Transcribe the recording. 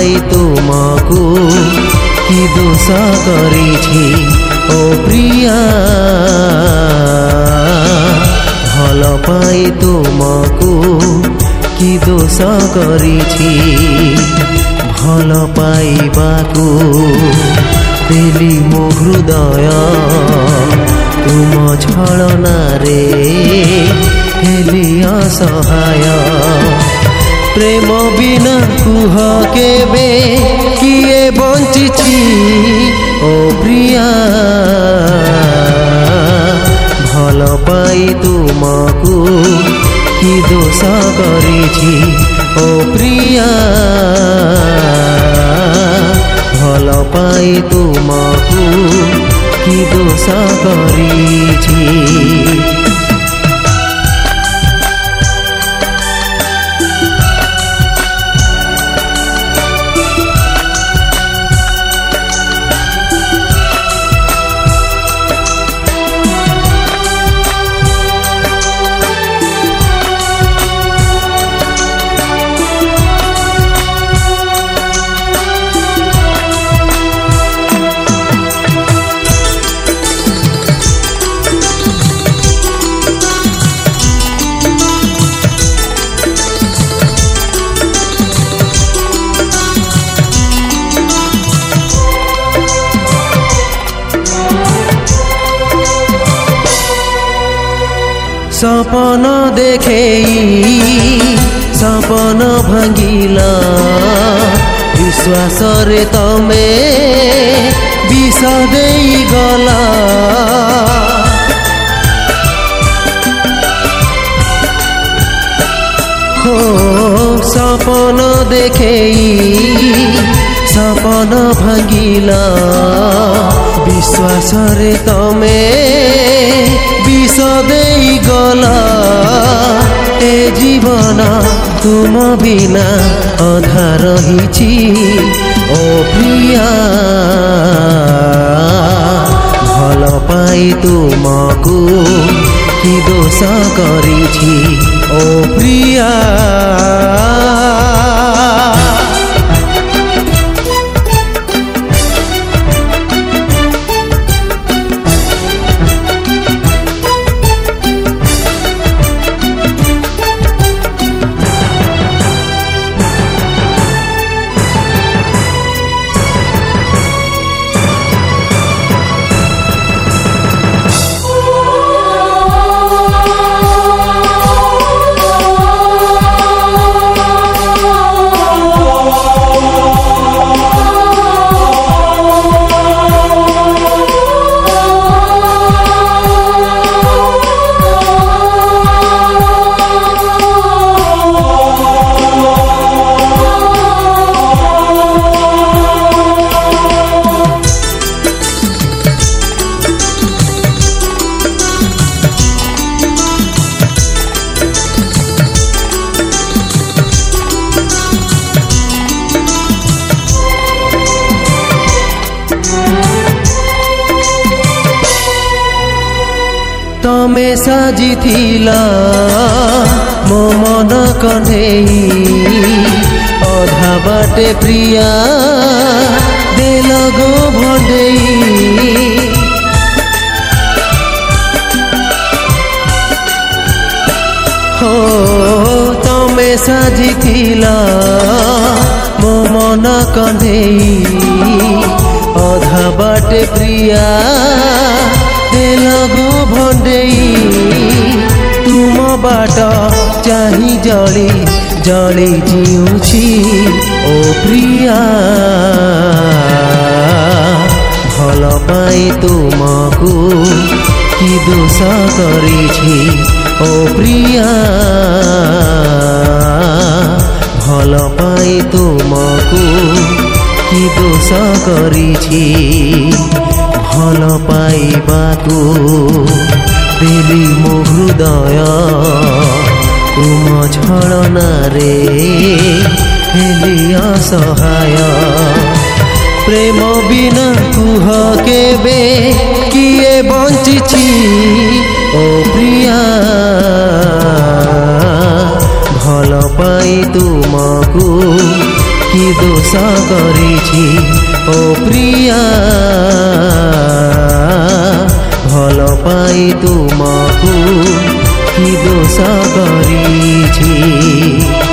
पाई तुमको कि दोष करिछि ओ प्रिया भल पाई तुमको कि दोष करिछि भल पाइबाकू देली मो हृदय तुम छलनारे हेली असहाय प्रेम बिना कुह केबे किए बंचिछि ओ प्रिया भल पाई तुमको कि दोष करिछि ओ प्रिया भल पाई तुमको कि दोष करिछि। सपन देखे सपन भांगिला विश्वास रे तमे विष देई गला हो सपन देखे सपन भांगिला विश्वास रे तमे विष देई गला ए जीवन तुम बिना अधा रहिछि ओ प्रिया भल पाई तुमको कि दोष करिछि ओ प्रिया तमे साजिथिला मो मन कन्हेई अधा बाटे प्रिया देल गो भंडेई हो तमे साजिथिला मो मन कन्हेई अधा बाटे प्रिया देल गो भंडेई तुम बाट चाही जली जली जीउछि ओ प्रिया भल पाई तुमको कि दोष करिछि ओ प्रिया भल पाई तुमको कि दोष करिछि भल पाइबाकू देली मो हृदय तुम छलनारे हेली असहाय प्रेम बिना कुह केबे किए बंचिछि ओ प्रिया भल पाई तुमको कि दोष करिछि ओ प्रिया भल पाई तुमको कि दोष करिछि।